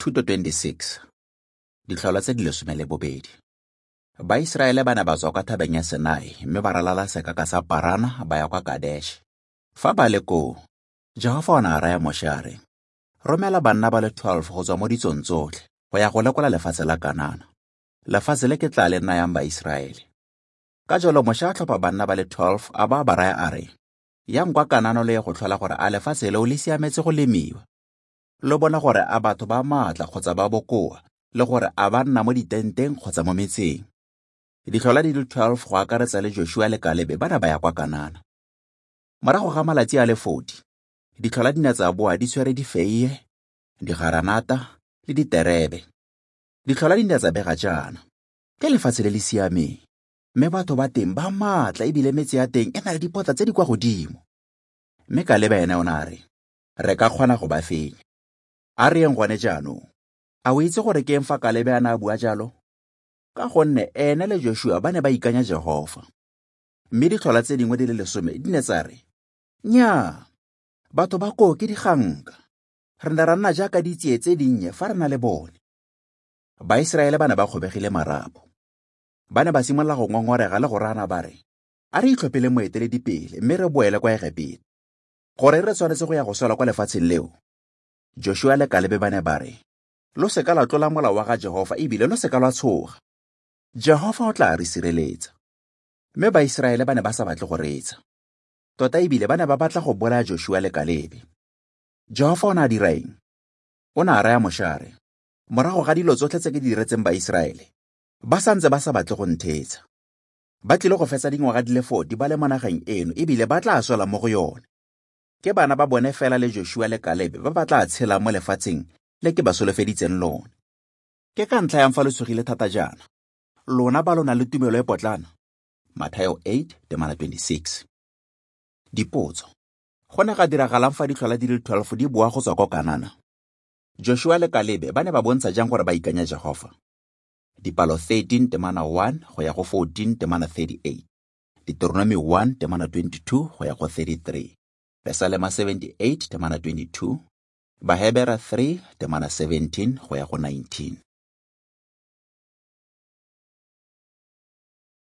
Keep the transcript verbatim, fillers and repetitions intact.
Thuto twenty-six. Ditlholo tse di lesome le bobedi. Baiseraele ba ne ba tswa kwa thabeng ya Sinai mme ba ralala sekaka sa Parana ba ya kwa Kadesh. Fa ba le koo, Jehova o ne a raya Moshe a re, romela banna ba le twelve go tswa mo ditsong tsotlhe go ya go lekola lefatshe la Kanana, lefatshe le ke tla le nayang Baiseraele. Ka jalo Moshe a tlhopha banna ba le twelve a ba ba raya a re, yang kwa Kanana le ye go tlhola gore a lefatshe leo le siametse go lemiwa. Lo bona gore a batho ba maatla kgotsa ba bokoa le gore a ba nna mo ditenteng kgotsa mo metseng. Ditlhola di le twelve go akaretsa le Joshua le Kalebe ba na ba ya kwa Kanana. Morago ga malatsi a le forty, ditlhola di ne tsa boa di tshwere difeiye, digaranata le diterebe. Ditlhola di ne tsa bega jaana, ke lefatshe le le siameng, mme batho ba teng ba maatla ebile metse ya teng e na le dipotla tse di kwa godimo. Mme Kalebe ene o na re, re ka kgona go ba fenya. A re eng gone jaanong? A o itse gore ke eng fa Kalebe a na a bua jalo? Ka gonne ene le Joshua ba ne ba ikanya Jehova. Mme ditlhola tse dingwe di le lesome di ne tsa re, nnyaa, batho ba koo ke diganka, re ne ra nna jaaka ditsie tse dinnye fa re na le bone. Baiseraele ba ne ba kgobegile marapo. Ba ne ba simolola go ngongorega le go rana ba re, a re itlhophele moeteledipele mme re boele kwa Egepete, gore re tshwanetse go ya go swela kwa lefatsheng leo. Joshua le Kalebe ba ne ba re, lo seka la tlola molao wa ga Jehova ebile lo seka lwa tshoga. Jehova o tla re sireletsa. Mme Baiseraele ba ne ba sa batle go reetsa. Tota ebile ba ne ba batla go bolaya Joshua le Kalebe. Jehova o ne a dira eng? O ne a raya Moshe a re, morago ga dilo tsotlhe tse ke di diretseng Baiseraele, ba santse ba sa batle go ntheetsa. Ba tlile go fetsa dingwaga di le forty ba le mo nageng eno ebile ba tla swela mo go yone. Ke bana ba bone fela le Joshua le Kalebe ba ba tla tshela mo lefatsheng le ke ba solofeditseng lone. Ke ka ntlha yang fa le tsogile thata jaana, lona ba lona le tumelo e potlana. Mathayo eight twenty-six. Dipotso. Go ne ga diragalang fa ditlhola di le twelve di boa go tswa kwa Kanana? Joshua le Kalebe ba ne ba bontsha jang gore ba ikanya Jehova? Dipalo thirteen one go ya go fourteen thirty-eight. Deuteronomy one twenty-two go ya go thirty-three. Psalm seventy-eight twenty-two. Bahebera three seventeen go ya go nineteen.